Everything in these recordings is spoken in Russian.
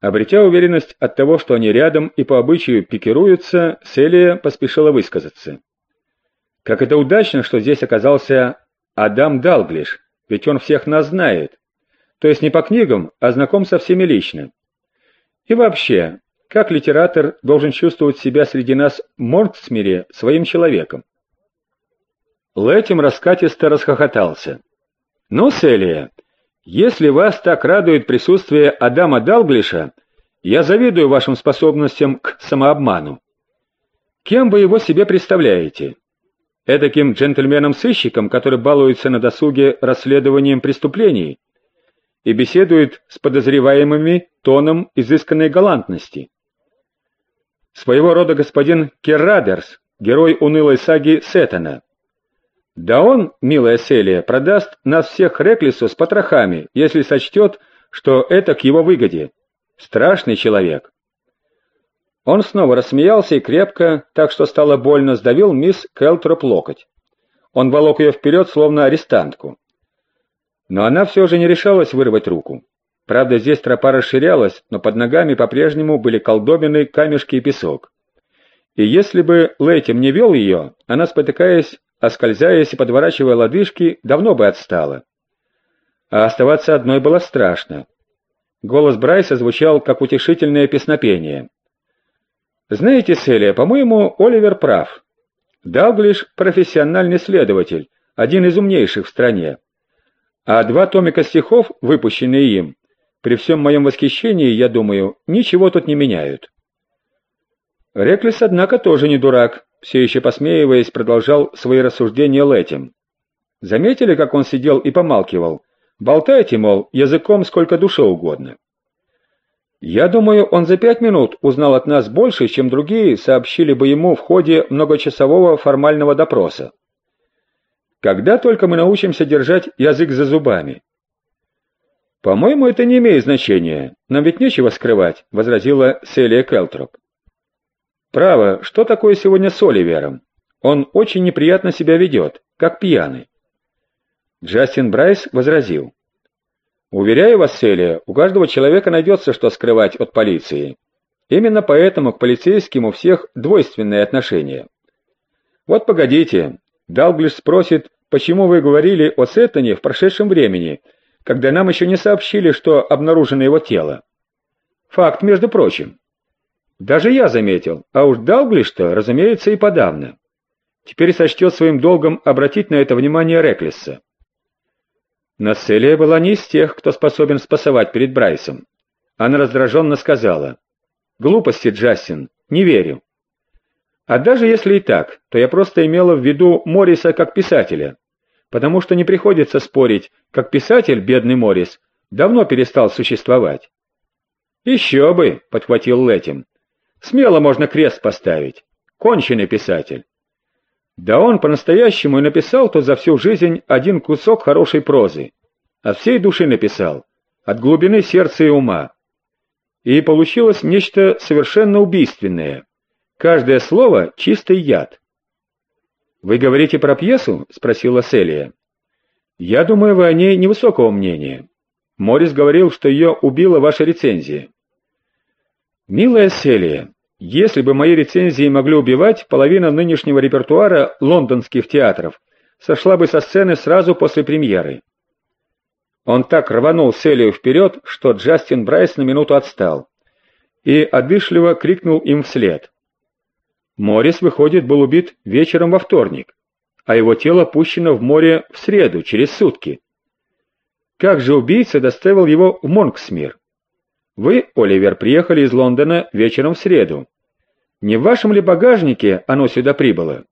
Обретя уверенность от того, что они рядом и по обычаю пикируются, Селия поспешила высказаться. «Как это удачно, что здесь оказался Адам Далглиш, ведь он всех нас знает. То есть не по книгам, а знаком со всеми лично. И вообще, как литератор должен чувствовать себя среди нас в Морксмире своим человеком?» Лэтим раскатисто расхохотался. «Ну, Селия, если вас так радует присутствие Адама Далглиша, я завидую вашим способностям к самообману. Кем вы его себе представляете? Эдаким джентльменом-сыщиком, который балуется на досуге расследованием преступлений и беседует с подозреваемыми тоном изысканной галантности? Своего рода господин Керрадерс, герой унылой саги Сеттона. Да он, милая Селия, продаст нас всех Реклису с потрохами, если сочтет, что это к его выгоде. Страшный человек». Он снова рассмеялся и крепко, так что стало больно, сдавил мисс Келтроп локоть. Он волок ее вперед, словно арестантку. Но она все же не решалась вырвать руку. Правда, здесь тропа расширялась, но под ногами по-прежнему были колдобины, камешки и песок. И если бы Лэтим не вел ее, она, спотыкаясь, оскользаясь и подворачивая лодыжки, давно бы отстала. А оставаться одной было страшно. Голос Брайса звучал, как утешительное песнопение. «Знаете, Селия, по-моему, Оливер прав. Далглиш — профессиональный следователь, один из умнейших в стране. А 2 томика стихов, выпущенные им, при всем моем восхищении, я думаю, ничего тут не меняют». Реклис, однако, тоже не дурак, все еще посмеиваясь, продолжал свои рассуждения Лэтим. Заметили, как он сидел и помалкивал? Болтайте, мол, языком сколько душе угодно. Я думаю, он за 5 минут узнал от нас больше, чем другие сообщили бы ему в ходе многочасового формального допроса. Когда только мы научимся держать язык за зубами? По-моему, это не имеет значения, нам ведь нечего скрывать, возразила Селия Келтроп. Право, что такое сегодня с Оливером? Он очень неприятно себя ведет, как пьяный. Джастин Брайс возразил. Уверяю вас, Селия, у каждого человека найдется, что скрывать от полиции. Именно поэтому к полицейским у всех двойственное отношение. Вот погодите, Далглиш спросит, почему вы говорили о Сеттоне в прошедшем времени, когда нам еще не сообщили, что обнаружено его тело. Факт, между прочим. Даже я заметил, а уж Далглиш-то, разумеется, и подавно. Теперь сочтет своим долгом обратить на это внимание Реклиса. Но Селия была не из тех, кто способен спасовать перед Брайсом. Она раздраженно сказала: «Глупости, Джастин, не верю. А даже если и так, то я просто имела в виду Морриса как писателя, потому что не приходится спорить, как писатель, бедный Моррис, давно перестал существовать». «Еще бы», — подхватил Лэтим. «Смело можно крест поставить. Конченый писатель». Да он по-настоящему и написал-то за всю жизнь один кусок хорошей прозы. От всей души написал, от глубины сердца и ума. И получилось нечто совершенно убийственное. Каждое слово — чистый яд. «Вы говорите про пьесу?» — спросила Селия. «Я думаю, вы о ней невысокого мнения. Моррис говорил, что ее убила ваша рецензия». «Милая Селия, если бы мои рецензии могли убивать, половина нынешнего репертуара лондонских театров сошла бы со сцены сразу после премьеры». Он так рванул Селию вперед, что Джастин Брайс на минуту отстал и одышливо крикнул им вслед. Моррис, выходит, был убит вечером во вторник, а его тело пущено в море в среду, через сутки. Как же убийца доставил его в Монксмир? Вы, Оливер, приехали из Лондона вечером в среду. Не в вашем ли багажнике оно сюда прибыло?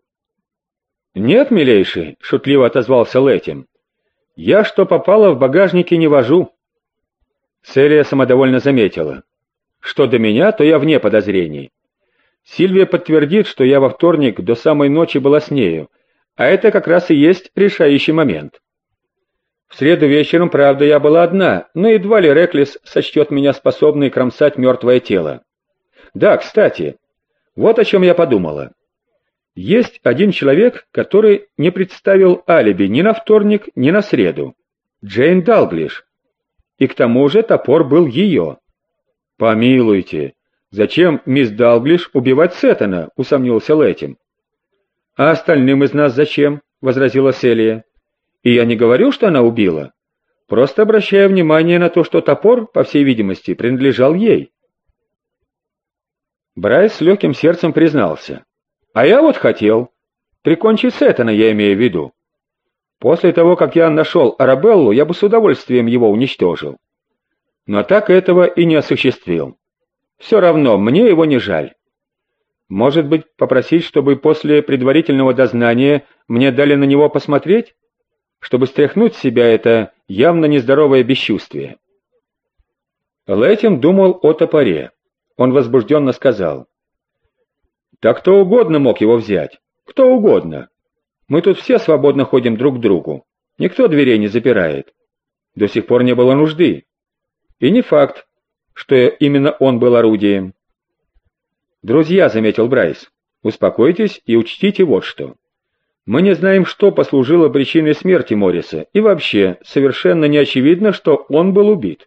Нет, милейший, шутливо отозвался Лэтим. Я что попало в багажнике не вожу. Селия самодовольно заметила. Что до меня, то я вне подозрений. Сильвия подтвердит, что я во вторник до самой ночи была с нею, а это как раз и есть решающий момент. В среду вечером, правда, я была одна, но едва ли Реклис сочтет меня способной кромсать мертвое тело. Да, кстати, вот о чем я подумала. Есть один человек, который не представил алиби ни на вторник, ни на среду. Джейн Далглиш. И к тому же топор был ее. «Помилуйте, зачем мисс Далглиш убивать Сеттона?» — усомнился Лэтим. «А остальным из нас зачем?» — возразила Селия. «И я не говорю, что она убила. Просто обращаю внимание на то, что топор, по всей видимости, принадлежал ей». Брайс с легким сердцем признался. «А я вот хотел. Прикончить Сеттона, я имею в виду. После того, как я нашел Арабеллу, я бы с удовольствием его уничтожил. Но так этого и не осуществил. Все равно, мне его не жаль. Может быть, попросить, чтобы после предварительного дознания мне дали на него посмотреть? Чтобы стряхнуть с себя это явно нездоровое бесчувствие». Лэтим думал о топоре. Он возбужденно сказал. «Да кто угодно мог его взять. Кто угодно. Мы тут все свободно ходим друг к другу. Никто дверей не запирает. До сих пор не было нужды. И не факт, что именно он был орудием». «Друзья», — заметил Брайс, — «успокойтесь и учтите вот что. Мы не знаем, что послужило причиной смерти Морриса, и вообще совершенно не очевидно, что он был убит».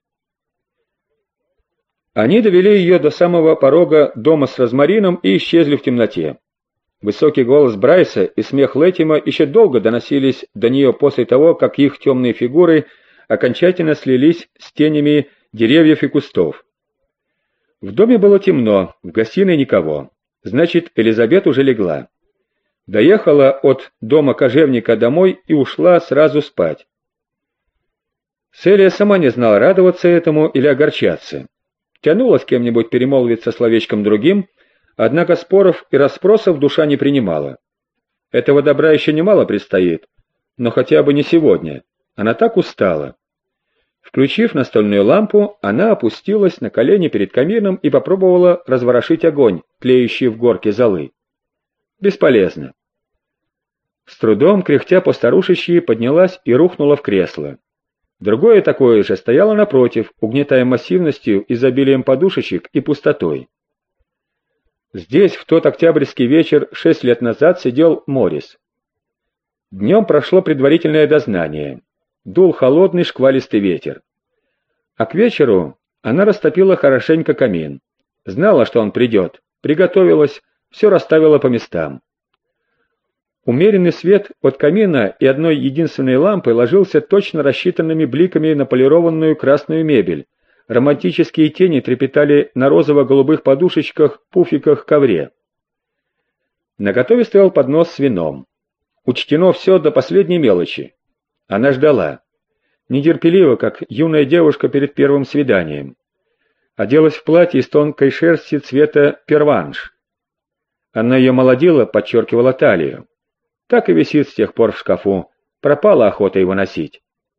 Они довели ее до самого порога дома с розмарином и исчезли в темноте. Высокий голос Брайса и смех Лэтима еще долго доносились до нее после того, как их темные фигуры окончательно слились с тенями деревьев и кустов. В доме было темно, в гостиной никого. Значит, Элизабет уже легла. Доехала от дома кожевника домой и ушла сразу спать. Селия сама не знала, радоваться этому или огорчаться. Тянула с кем-нибудь перемолвиться словечком другим, однако споров и расспросов душа не принимала. Этого добра еще немало предстоит, но хотя бы не сегодня. Она так устала. Включив настольную лампу, она опустилась на колени перед камином и попробовала разворошить огонь, тлеющий в горке золы. Бесполезно. С трудом, кряхтя по-старушечьи, поднялась и рухнула в кресло. Другое такое же стояло напротив, угнетая массивностью, изобилием подушечек и пустотой. Здесь в тот октябрьский вечер 6 лет назад сидел Моррис. Днем прошло предварительное дознание. Дул холодный шквалистый ветер. А к вечеру она растопила хорошенько камин. Знала, что он придет, приготовилась, все расставила по местам. Умеренный свет от камина и одной единственной лампы ложился точно рассчитанными бликами на полированную красную мебель. Романтические тени трепетали на розово-голубых подушечках, пуфиках, ковре. Наготове стоял поднос с вином. Учтено все до последней мелочи. Она ждала. Нетерпеливо, как юная девушка перед первым свиданием. Оделась в платье из тонкой шерсти цвета перванж. Она ее молодила, подчеркивала талию. Так и висит с тех пор в шкафу. Пропала охота его носить.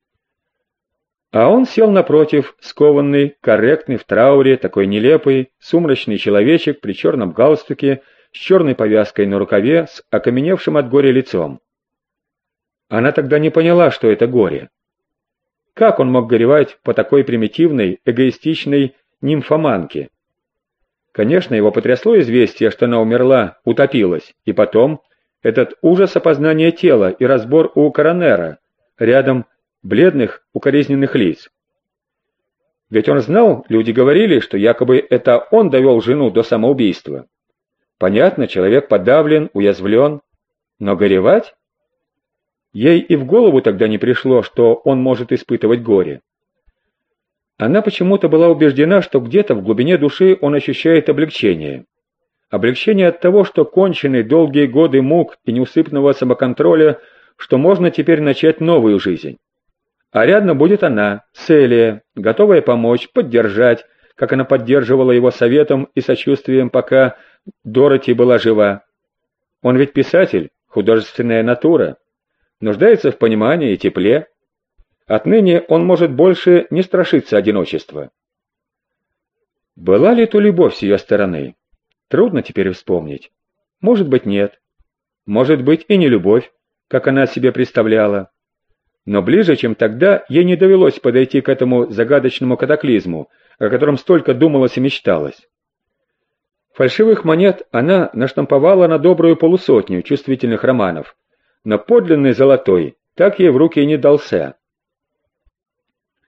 А он сел напротив, скованный, корректный, в трауре, такой нелепый, сумрачный человечек при черном галстуке, с черной повязкой на рукаве, с окаменевшим от горя лицом. Она тогда не поняла, что это горе. Как он мог горевать по такой примитивной, эгоистичной нимфоманке? Конечно, его потрясло известие, что она умерла, утопилась, и потом этот ужас опознания тела и разбор у коронера, рядом бледных, укоризненных лиц. Ведь он знал, люди говорили, что якобы это он довел жену до самоубийства. Понятно, человек подавлен, уязвлен, но горевать? Ей и в голову тогда не пришло, что он может испытывать горе. Она почему-то была убеждена, что где-то в глубине души он ощущает облегчение. Облегчение от того, что кончены долгие годы мук и неусыпного самоконтроля, что можно теперь начать новую жизнь. А рядом будет она, Селия, готовая помочь, поддержать, как она поддерживала его советом и сочувствием, пока Дороти была жива. Он ведь писатель, художественная натура, нуждается в понимании и тепле. Отныне он может больше не страшиться одиночества. Была ли то любовь с ее стороны? Трудно теперь вспомнить. Может быть, нет. Может быть, и не любовь, как она себе представляла. Но ближе, чем тогда, ей не довелось подойти к этому загадочному катаклизму, о котором столько думалось и мечталось. Фальшивых монет она наштамповала на добрую 50 чувствительных романов, но подлинный золотой так ей в руки и не дался.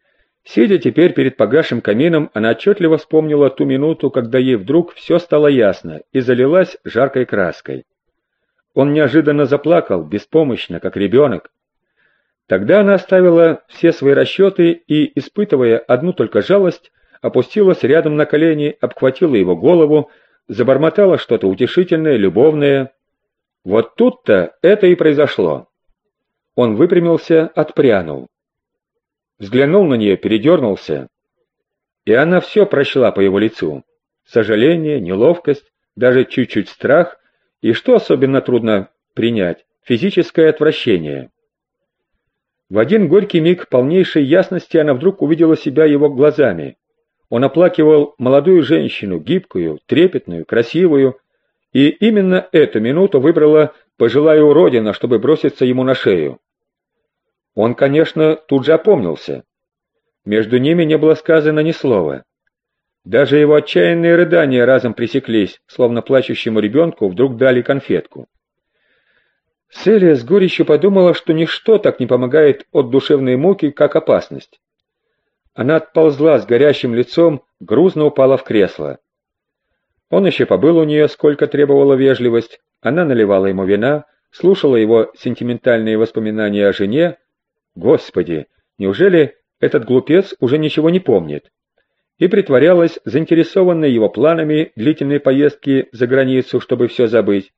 Сидя теперь перед погасшим камином, она отчетливо вспомнила ту минуту, когда ей вдруг все стало ясно и залилась жаркой краской. Он неожиданно заплакал, беспомощно, как ребенок. Тогда она оставила все свои расчеты и, испытывая одну только жалость, опустилась рядом на колени, обхватила его голову, забормотала что-то утешительное, любовное. Вот тут-то это и произошло. Он выпрямился, отпрянул. Взглянул на нее, передернулся, и она все прочла по его лицу. Сожаление, неловкость, даже чуть-чуть страх, и, что особенно трудно принять, физическое отвращение. В один горький миг полнейшей ясности она вдруг увидела себя его глазами. Он оплакивал молодую женщину, гибкую, трепетную, красивую, и именно эту минуту выбрала пожилая уродина, чтобы броситься ему на шею. Он, конечно, тут же опомнился. Между ними не было сказано ни слова. Даже его отчаянные рыдания разом пресеклись, словно плачущему ребенку вдруг дали конфетку. Селия с горечью подумала, что ничто так не помогает от душевной муки, как опасность. Она отползла с горящим лицом, грузно упала в кресло. Он еще побыл у нее, сколько требовала вежливость, она наливала ему вина, слушала его сентиментальные воспоминания о жене. Господи, неужели этот глупец уже ничего не помнит? И притворялась заинтересованной его планами длительной поездки за границу, чтобы все забыть.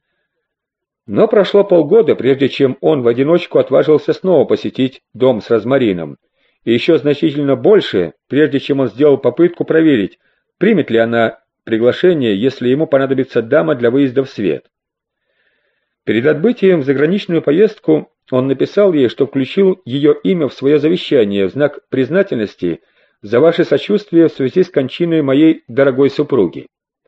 Но прошло полгода, прежде чем он в одиночку отважился снова посетить дом с розмарином, и еще значительно больше, прежде чем он сделал попытку проверить, примет ли она приглашение, если ему понадобится дама для выезда в свет. Перед отбытием в заграничную поездку он написал ей, что включил ее имя в свое завещание в знак признательности за ваше сочувствие в связи с кончиной моей дорогой супруги.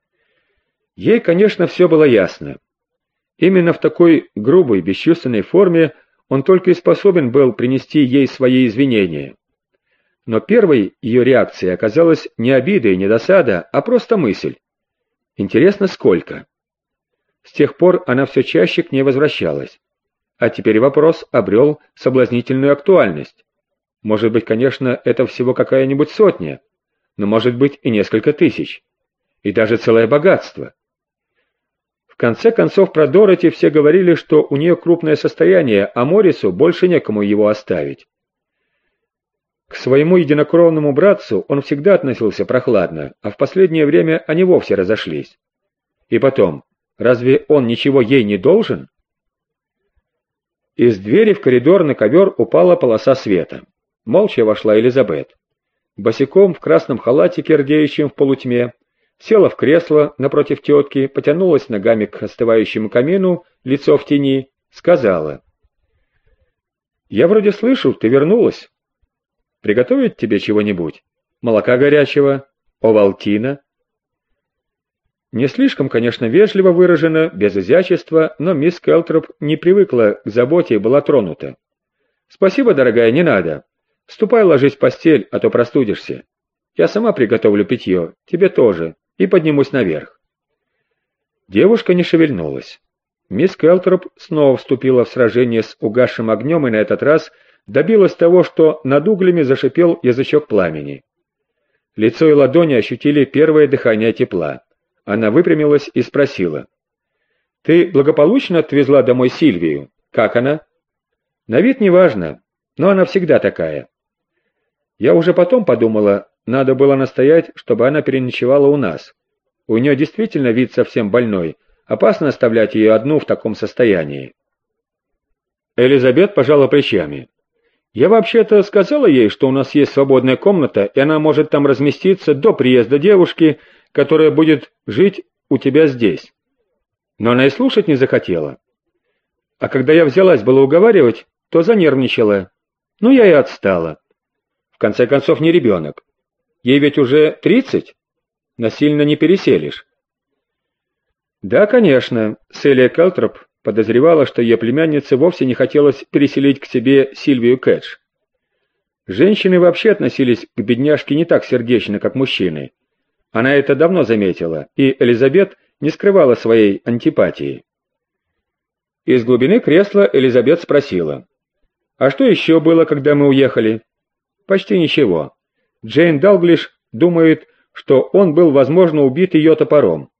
Ей, конечно, все было ясно. Именно в такой грубой, бесчувственной форме он только и способен был принести ей свои извинения. Но первой ее реакцией оказалась не обида и не досада, а просто мысль. Интересно, сколько? С тех пор она все чаще к ней возвращалась. А теперь вопрос обрел соблазнительную актуальность. Может быть, конечно, это всего какая-нибудь сотня, но может быть и несколько тысяч. И даже целое богатство. В конце концов, про Дороти все говорили, что у нее крупное состояние, а Моррису больше некому его оставить. К своему единокровному братцу он всегда относился прохладно, а в последнее время они вовсе разошлись. И потом, разве он ничего ей не должен? Из двери в коридор на ковер упала полоса света. Молча вошла Элизабет. Босиком в красном халатике, рдеющем в полутьме, села в кресло напротив тетки, потянулась ногами к остывающему камину, лицо в тени, сказала: «Я вроде слышу, ты вернулась. Приготовить тебе чего-нибудь? Молока горячего? Овалтина?» Не слишком, конечно, вежливо выражено, без изящества, но мисс Келтроп не привыкла к заботе и была тронута. «Спасибо, дорогая, не надо. Ступай, ложись в постель, а то простудишься. Я сама приготовлю питье, тебе тоже, и поднимусь наверх». Девушка не шевельнулась. Мисс Келтроп снова вступила в сражение с угасшим огнем и на этот раз добилась того, что над углями зашипел язычок пламени. Лицо и ладони ощутили первое дыхание тепла. Она выпрямилась и спросила: «Ты благополучно отвезла домой Сильвию? Как она?» «На вид неважно, но она всегда такая. Я уже потом подумала, надо было настоять, чтобы она переночевала у нас. У нее действительно вид совсем больной, опасно оставлять ее одну в таком состоянии». Элизабет пожала плечами. «Я вообще-то сказала ей, что у нас есть свободная комната, и она может там разместиться до приезда девушки, которая будет жить у тебя здесь. Но она и слушать не захотела. А когда я взялась было уговаривать, то занервничала. Ну, я и отстала. В конце концов, не ребенок. Ей ведь уже 30. Насильно не переселишь». Да, конечно, Селия Келтроп подозревала, что ее племяннице вовсе не хотелось переселить к себе Сильвию Кэтч. Женщины вообще относились к бедняжке не так сердечно, как мужчины. Она это давно заметила, и Элизабет не скрывала своей антипатии. Из глубины кресла Элизабет спросила: «А что еще было, когда мы уехали?» Почти ничего. Джейн Далглиш думает, что он был, возможно, убит ее топором.